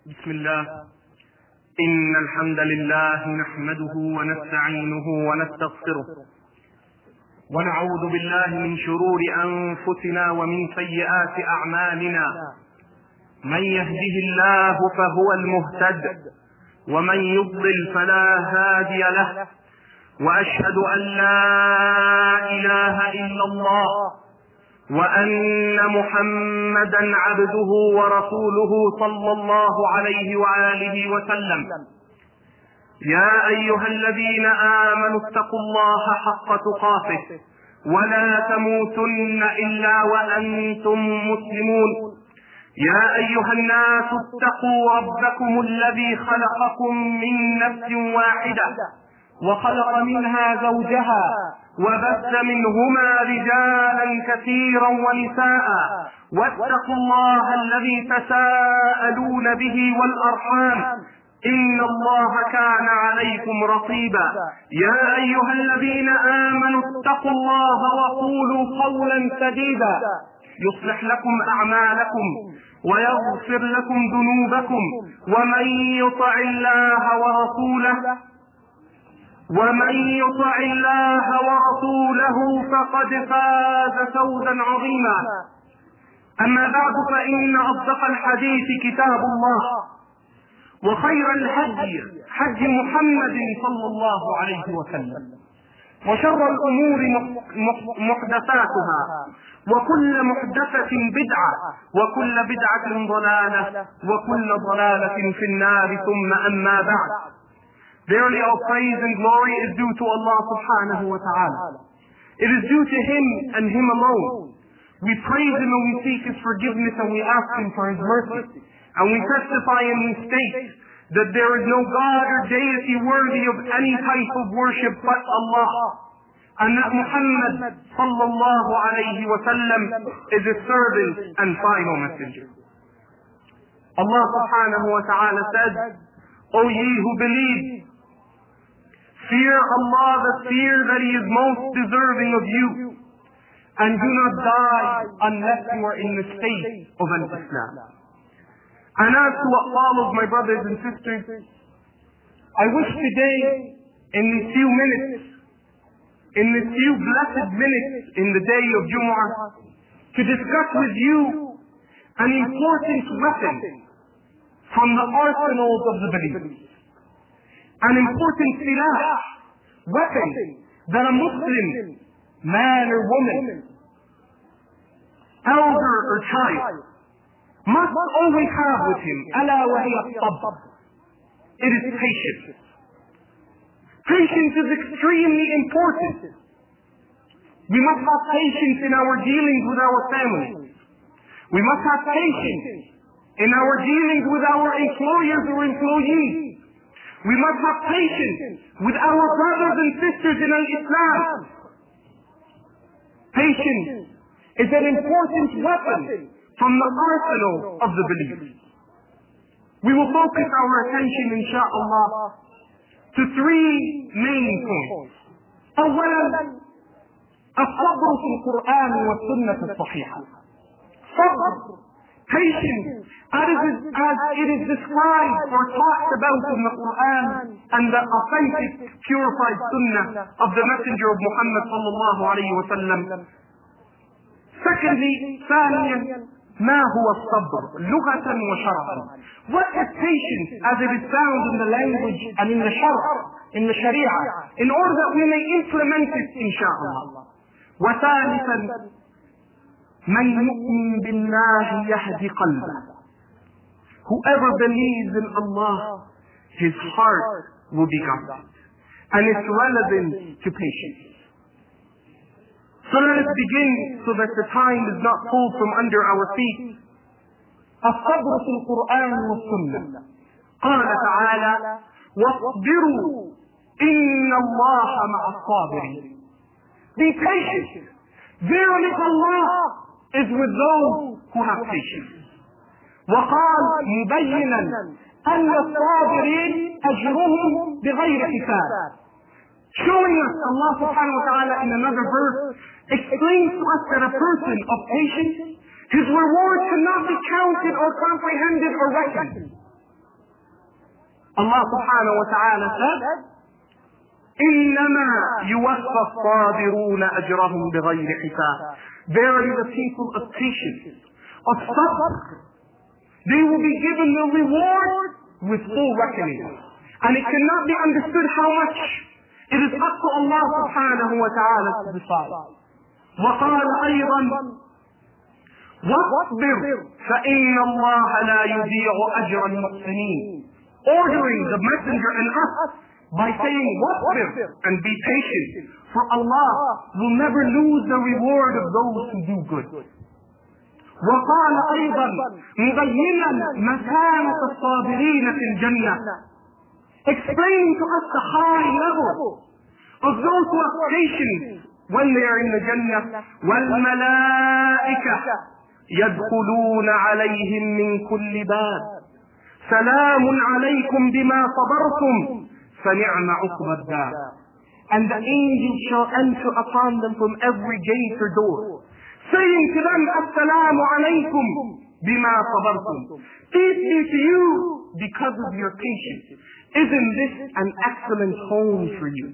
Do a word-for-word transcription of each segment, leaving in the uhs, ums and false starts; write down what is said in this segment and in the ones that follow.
بسم الله. إن الحمد لله نحمده ونستعينه ونستغفره ونعوذ بالله من شرور أنفسنا ومن سيئات أعمالنا. من يهده الله فهو المهتد ومن يضلل فلا هادي له، وأشهد أن لا إله إلا الله وأن محمدا عبده ورسوله صلى الله عليه وآله وسلم. يا أيها الذين آمنوا اتقوا الله حق تقاته ولا تموتن إلا وأنتم مسلمون. يا أيها الناس اتقوا ربكم الذي خلقكم من نفس واحدة وخلق منها زوجها وبث منهما رجالا كثيرا ونساء، واتقوا الله الذي تساءلون به والأرحام إن الله كان عليكم رقيبا. يا أيها الذين آمنوا اتقوا الله وقولوا قولا سديدا يصلح لكم أعمالكم ويغفر لكم ذنوبكم، ومن يطع الله ورسوله ومن يطع الله ورسوله فقد فاز فوزا عظيما. أما بعد، فإن أصدق الحديث كتاب الله، وخير الهدي هدي محمد صلى الله عليه وسلم، وشر الأمور محدثاتها، وكل محدثة بدعة، وكل بدعة ضلالة، وكل ضلالة في النار. ثم أما بعد. Verily all praise and glory is due to Allah subhanahu wa ta'ala. It is due to Him and Him alone. We praise Him and we seek His forgiveness and we ask Him for His mercy. And we testify and we state that there is no God or deity worthy of any type of worship but Allah. And that Muhammad sallallahu alayhi wa sallam is His servant and final messenger. Allah subhanahu wa ta'ala said, O ye who believe, fear Allah the fear that He is most deserving of you, and do not die unless you are in the state of an Islam. And as to what follows, my brothers and sisters, I wish today, in these few minutes, in these few blessed minutes in the day of Jumu'ah, to discuss with you an important weapon from the arsenals of the believers. An important silah, weapon that a Muslim, man or woman, elder or child, must always have with him. Ala wa hiya as-sabr. It is patience. Patience is extremely important. We must have patience in our dealings with our families. We must have patience in our dealings with our employers or employees. We must have patience with our brothers and sisters in Islam. Patience is an important weapon from the arsenal of the believers. We will focus our attention, insha'Allah, to three main points. أولا، الصبر في القرآن والسنة الصحيحة. صبر, patience, as it, is, as it is described or talked about in the Quran and the authentic, purified Sunnah of the Messenger of Muhammad sallallahu alayhi wa sallam. Secondly, ثانيا، ما هو الصبر لغة وشرعا. What is patience as it is found in the language and in the shara, in the sharia, in order that we may implement it, inshallah. وثالثا، من يؤمن بالله يهدي قلبه. Whoever believes in Allah, his heart will be guided. And it's relevant to patience. So let us begin so that the time is not pulled from under our feet. الصبر في القرآن والسنة. قال تعالى: واصبروا إن الله مع الصابرين. Be patient. Verily Allah is with those who have patience. وقال مبينا أن الصابرين أجرهم بغير حساب. Showing us, Allah subhanahu wa ta'ala in another verse explains to us that a person of patience, his reward cannot be counted or comprehended or reckoned. Allah subhanahu wa ta'ala said, إِنَّمَا يُوَفَّى الصَّابِرُونَ أَجْرَهُمْ بِغَيْرِ حِسَابٍ. Verily the people of patience, of sabr, they will be given the reward with full reckoning. And it cannot be understood how much. It is up to Allah subhanahu wa ta'ala to decide. وَقَالَ أَيْضًا وَاصْبِرْ فَإِنَّ اللَّهَ لَا يُضِيعُ أَجْرَ الْمُحْسِنِينَ, ordering the messenger and us by saying wasbir, and be patient, for Allah will never lose the reward of those who do good. وقال أيضا مبينا مكانة الصابرين في الجنة, explaining to us the high level of those who are patient when they are in the Jannah. والملائكة يدخلون عليهم من كل باب سلام عليكم بما صبرتم فنعم عقبى الدار. And the angels shall enter upon them from every gate or door, saying to them, Assalamu alaykum bima sabartum, peace be to you because of your patience. Isn't this an excellent home for you?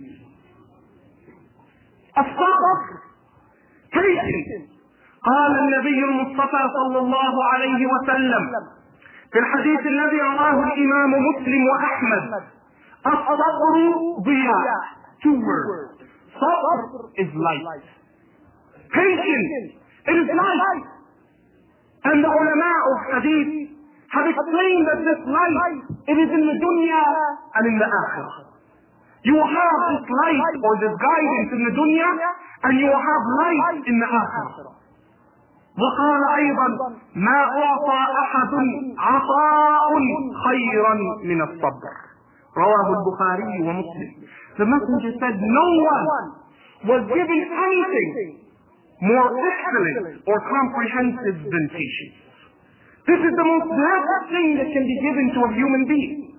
As-sabr, patience. قال النبي المصطفى صلى الله عليه وسلم في الحديث الذي رواه الإمام مسلم وأحمد, الصبر ضياء. Two words. Sabr is light. Patience, it is light. And the ulama of hadith have explained that this light, it is in the dunya and in the akhirah. You will have this light or this guidance in the dunya, and you will have light in the akhirah. وقال أيضا ما أعطى أحد عطاء خيرا من الصبر, رواه البخاري ومسلم. The messenger said no one was given anything more excellent or comprehensive than patience. This is the most blessed thing that can be given to a human being.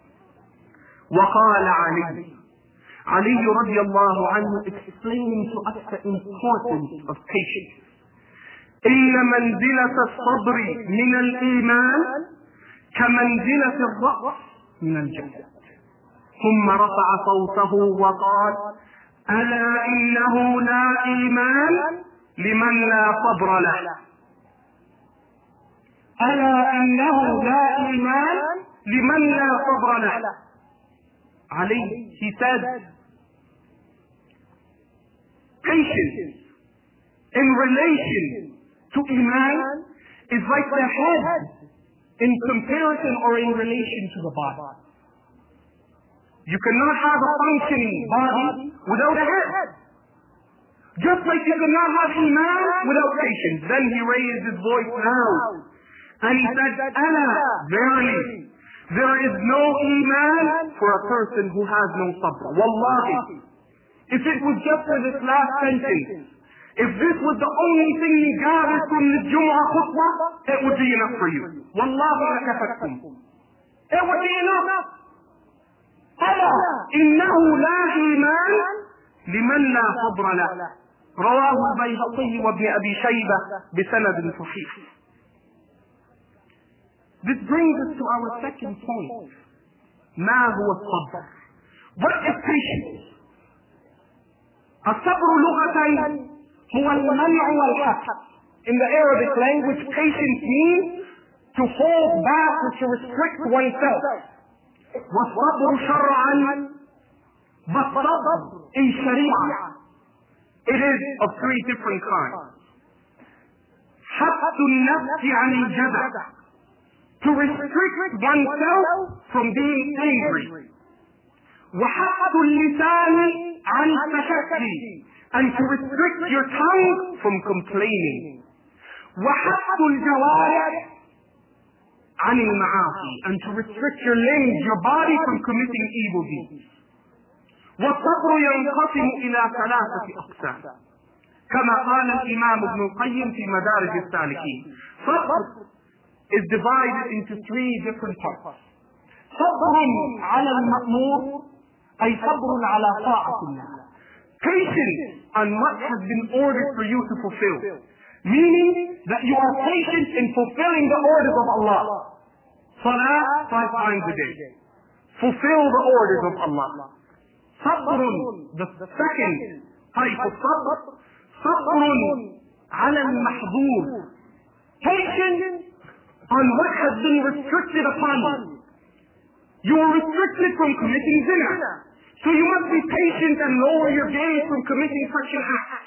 وقال علي, Ali radiallahu anhu, explaining to us the importance of patience. إن منزلة الصبر من الإيمان كمنزلة الرأس من الجسد. ثم رفع صوته وقال ألا إنه لا إيمان لمن لا صبر له. ألا إنه لا إيمان لمن لا صبر له. Ali, he said, patience in relation to Iman is like the head in comparison or in relation to the body. You cannot have a functioning body without a head. Just like you cannot have Iman without patience. Then he raised his voice loud and he said, Ala, verily, there is no Iman for a person who has no sabr. Wallahi, if it was just for this last sentence, if this was the only thing you gathered from the Jumu'ah khutbah, it would be enough for you. Wallahi lakafatkum. It would be enough. ألا إنه لا إيمان لمن لا صبر له. رواه البيهقي وابن أبي شيبة بسند صحيح. This brings us to our second point. ما هو الصبر? What is patience? الصبر لغة هو المنع والحبس. In the Arabic language, patience means to hold back or to restrict oneself. والصبر شرعا, والصبر in Sharia, it is of three different kinds. حبس النفس عن الجزع, to restrict oneself from being angry. وحبس اللسان عن التشكي, and to restrict your tongue from complaining. وحبس الجوارح عن المعاصي, and to restrict your limbs, your body, from committing evil deeds. والصبر ينقسم إلى ثلاثة أقسام كما قال الإمام ابن القيم في مدارج السالكين. صبر is divided into three different parts. صبر على المأمور, أي صبر على طاعة الله. Patience on what has been ordered for you to fulfill, meaning that you are patient in fulfilling the orders of Allah. Salah five times a day, fulfill the orders of Allah. Sabrun, the second type of sabr, sabrun ala al-mahdur, patience on what has been restricted upon you. You are restricted from committing zina, so you must be patient and lower your gaze from committing such an act.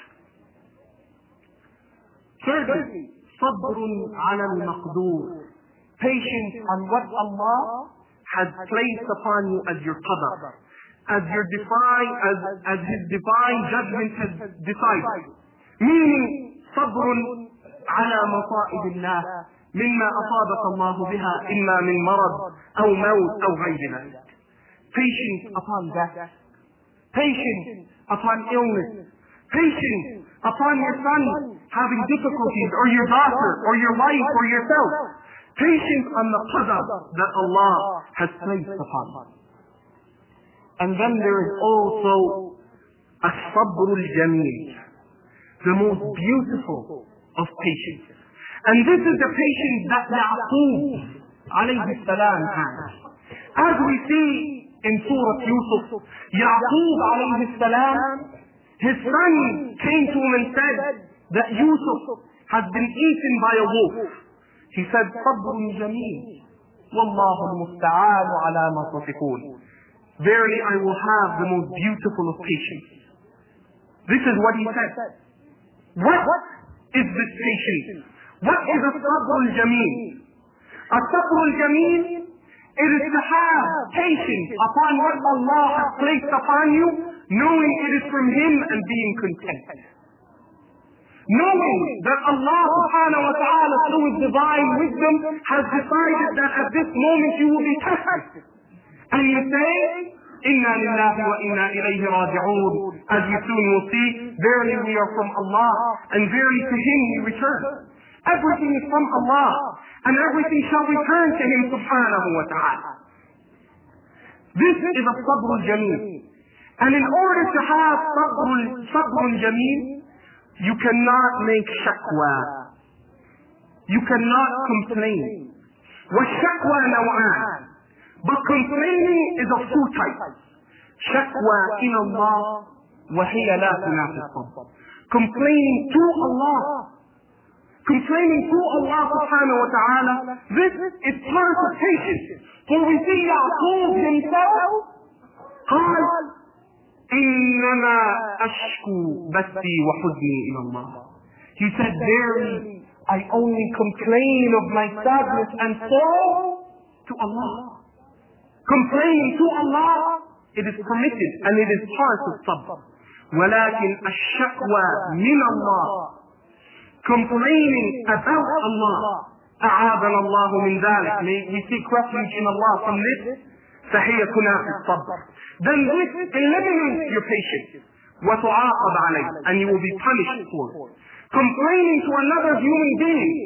Thirdly, sabrun ala al-maqdur, patience on what Allah has placed upon you as your qadar, as your divine, as, as His divine judgment has decided. Meaning, sabrun ala masa'ib Allah, mimma asabaka Allah biha imma min marad, aw maut, aw ghayri dhalik. Patience upon death, patience upon illness, patience upon your son having difficulties, or your daughter, or your wife, or yourself. Patience on the qadar that Allah has placed upon you. And then there is also as-sabr al-jameel, the most beautiful of patience. And this is the patience that Yaqub alayhi salam had. As we see in Surah Yusuf, Yaqub alayhi salam, his son came to him and said that Yusuf has been eaten by a wolf. He said, صبر جميل والله المستعان على ما تصفون. Verily I will have the most beautiful of patience. This is what he said. What is this patience? What is a sabr al-jameel? A sabr al-jameel, it is to have patience upon what Allah has placed upon you, knowing it is from Him and being content. Knowing that Allah subhanahu wa ta'ala through His divine wisdom has decided that at this moment you will be tested. And you say, Inna lillahi wa inna ilayhi raji'un. As you soon will see, verily we are from Allah, and verily to Him we return. Everything is from Allah, and everything shall return to Him subhanahu wa ta'ala. This is a sabr al-jameel. And in order to have sabr al-jameel, you cannot make shakwa. You cannot complain. والشكوى نوعان. But complaining is of two types. شكوى إلى الله وهي لا تنافي الصبر. Complaining to Allah. Complaining to Allah subhanahu wa ta'ala. This is part of patience. For we see Yaqub himself قال إنما أشكو بثي وحزني إلى الله. He said, verily, I only complain of my sadness and sorrow to Allah. Complaining to Allah, it is permitted and it is part of sabr. ولكن الشكوى من الله, complaining about Allah, أعاذنا الله من ذلك. May we seek refuge in Allah from this. فهي تنافي الصبر. Then this eliminates your patience. وتعاقب عليه, and you will be punished for it. Complaining to another human being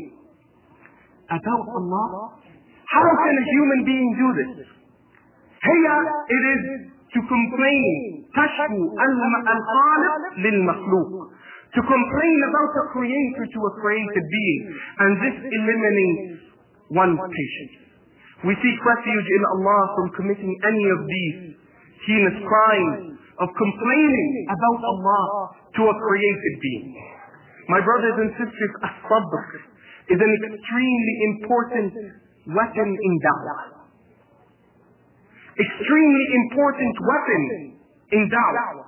about Allah, how can a human being do this? Here it is to complain, تشكو الخالق للمخلوق, to complain about the creator to a created being, and this eliminates one's patience. We seek refuge in Allah from committing any of these heinous crimes of complaining about Allah to a created being. My brothers and sisters, as-sabr is an extremely important weapon in da'wah. Extremely important weapon in da'wah.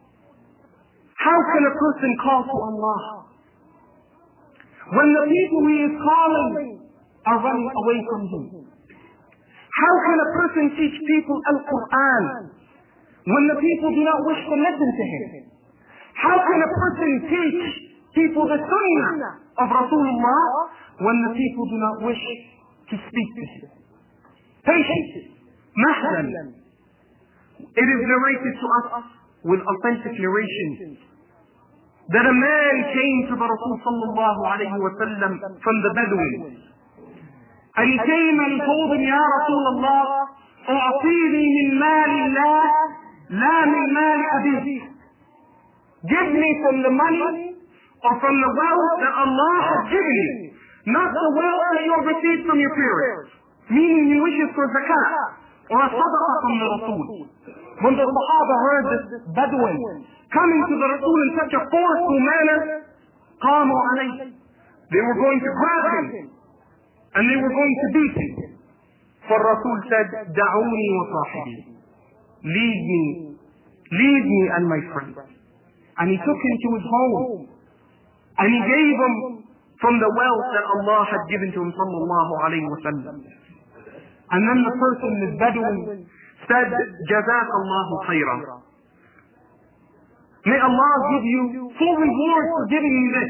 How can a person call to Allah when the people he is calling are running away from him? How can a person teach people Al-Quran when the people do not wish to listen to him? How can a person teach people the sunnah of Rasulullah when the people do not wish to speak to him? Patience. Mahdan. It is narrated to us with authentic narration that a man came to the Rasul sallallahu alayhi wa sallam from the Bedouins. And he came and he told him, Ya Rasulullah, أعطيني من مال الله لا من مال أبيك. Give me from the money or from the wealth that Allah has given you, not the wealth that you have received from your parents. Meaning you wish it for zakat. or a sadaqah from the Rasul. When the Sahaba heard this Bedouin coming to the Rasul in such a forceful manner, قاموا عليه. They were going to grab him and they were going to beat him. For Rasul said, دعوني وصاحبي. Leave me, leave me and my friend. And he took him to his home. And he gave him from the wealth that Allah had given to him, sallallahu alayhi wa sallam. And then the person, the Bedouin, said, جزاك الله خيرا. May Allah give you full reward for giving me this.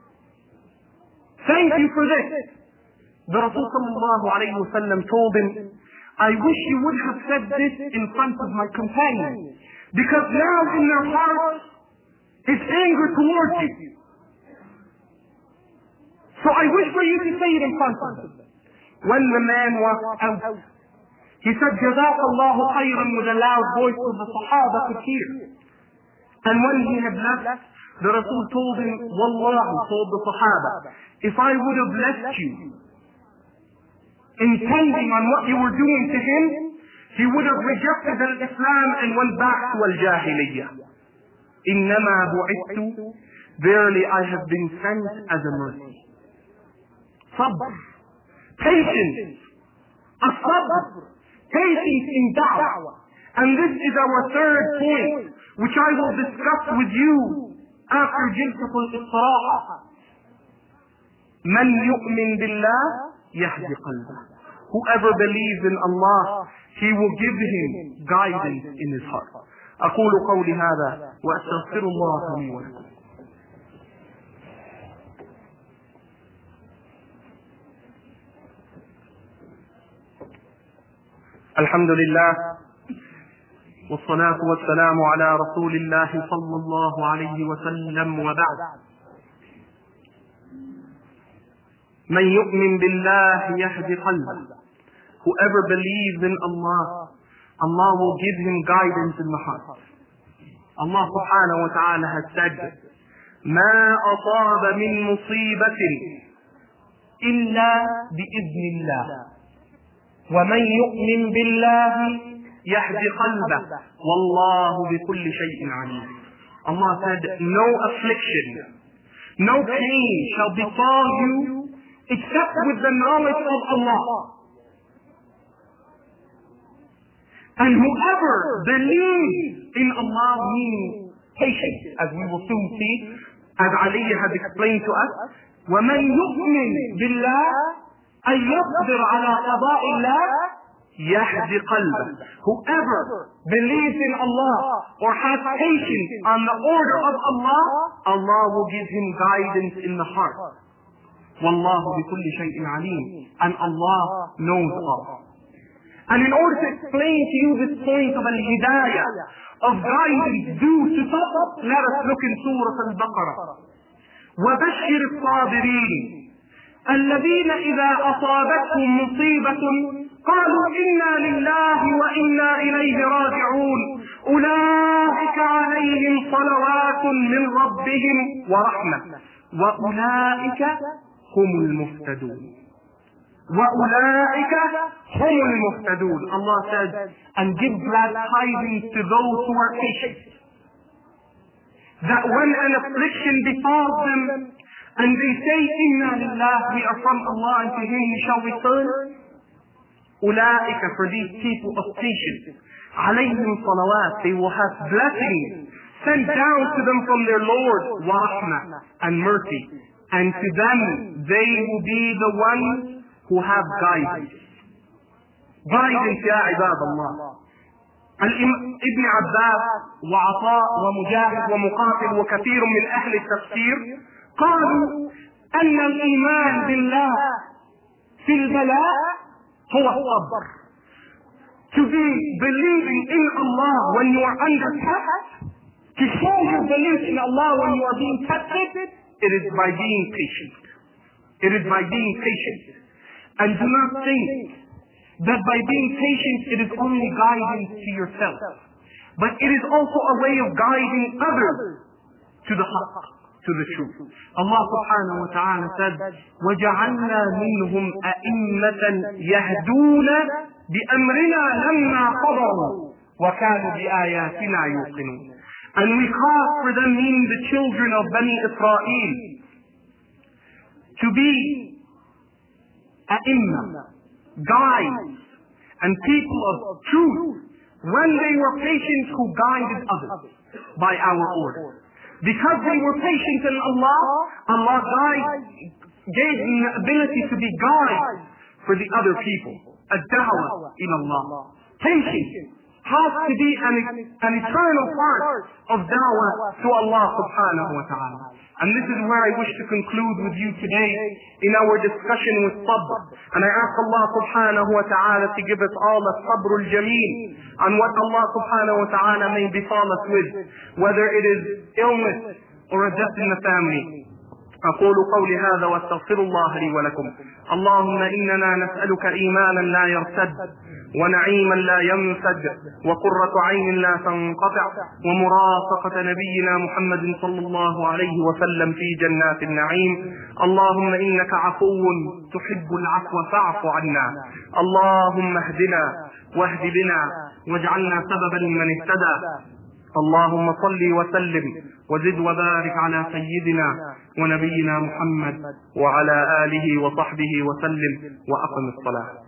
Thank you for this. The Rasul sallallahu alayhi wa sallam told him, I wish you would have said this in front of my companions, because now in their hearts is anger towards you. So I wish for you to say it in front of them. When the man walked out, he said, جزاك الله خيرا, with a loud voice so the Sahaba could hear. And when he had left, the Rasul told him, Wallahi, told the Sahaba, if I would have left you intending on what you were doing to him, he would have rejected al-Islam and went back to al-Jahiliyyah. إِنَّمَا بُعِثْتُ, verily I have been sent as a mercy. Sabr, patience, as-sabr, patience in da'wah. And this is our third point, which I will discuss with you after Jilsatul Istiraha. Man yu'min billah yahdi qalbah. Whoever believes in Allah, He will give him guidance in his heart. أقول قولي هذا وأستغفر الله لي ولكم. الحمد لله والصلاة والسلام على رسول الله صلى الله عليه وسلم وبعد. من يؤمن بالله يهدي قلبه. Whoever believes in Allah, Allah will give him guidance in the heart. Allah subhanahu wa ta'ala has said, ما أصاب من مصيبة إلا بإذن الله ومن يؤمن بالله يهدي قلبه والله بكل شيء عليم. Allah said, no affliction, no pain shall befall you except with the knowledge of Allah. And whoever believes in Allah, meaning patience, as we will soon see, as Ali has explained to us, وَمَنْ يُؤْمِنْ بِاللَّهِ أَنْ يَصْبِرْ عَلَى قَضَاءِ اللَّهِ يَهْدِ قَلْبَهُ. Whoever believes in Allah or has patience on the order of Allah, Allah will give him guidance in the heart. وَاللَّهُ بِكُلِّ شَيْءٍ عَلِيمٌ. And Allah knows all. And in order to explain to you this point of al-hidayah, of guidance due to sabr, let us look in Surah Al-Baqarah. وَبَشِّرِ الصَّابِرِينَ الَّذِينَ إِذَا أَصَابَتْهُمْ مُصِيبَةٌ قَالُوا إِنَّا لِلَّهِ وَإِنَّا إِلَيْهِ رَاجِعُونَ أُولَٰئِكَ عَلَيْهِمْ صَلَوَاتٌ مِّن رَّبِّهِمْ وَرَحْمَةٌ وَأُولَٰئِكَ هُمُ الْمُهْتَدُونَ. وَأُولَٰئِكَ هُمُ الْمُهْتَدُونَ. Allah says, and give glad tidings to those who are patient, that when an affliction befalls them, and they say, Inna lillah, we are from Allah, and to Him we shall return. أُولَٰئِكَ, for these people of patience, عَلَيْهِمْ صَلَوَاتٍ, they will have blessings sent down to them from their Lord, وَرَحْمَةٍ, and mercy. And to them, they will be the ones who have guidance. Guidance, يا عباد الله. ابن عباس وعطاء ومجاهد ومقاتل وكثير من أهل التفسير قالوا أن الإيمان بالله في البلاء هو الصبر. To be believing in Allah when you are under test, to show your belief in Allah when you are being tested, it is by being patient. It is by being patient. And do not think that by being patient it is only guidance to yourself, but it is also a way of guiding others to the haqq, to the truth. Allah subhanahu wa ta'ala said, وَجَعَلْنَا مِنْهُمْ أَئِمَّةً يَهْدُونَ بأمرنا لما قضوا وكانوا بآياتنا يوقنون. And we cause for them, meaning the children of Bani Israel, to be a'imma, guides, and people of truth when they were patient who guided others by our order. Because they were patient in Allah, Allah guide, gave them the ability to be guides for the other people. Ad-da'wah in Allah. Patience has to be an, an eternal part of da'wah to Allah subhanahu wa ta'ala. And this is where I wish to conclude with you today in our discussion with sabr. And I ask Allah subhanahu wa ta'ala to give us all a sabr al-jameel on what Allah subhanahu wa ta'ala may befall us with, whether it is illness or a death in the family. أقول قولي هذا واستغفر الله لي ولكم. اللهم إننا نسألك إيمانا لا يرتد ونعيما لا ينفد وقرة عين لا تنقطع ومرافقة نبينا محمد صلى الله عليه وسلم في جنات النعيم. اللهم إنك عفو تحب العفو فاعف عنا. اللهم اهدنا واهد بنا واجعلنا سببا لمن اهتدى. اللهم صل وسلم وزد وبارك على سيدنا ونبينا محمد وعلى آله وصحبه وسلم وأقم الصلاة.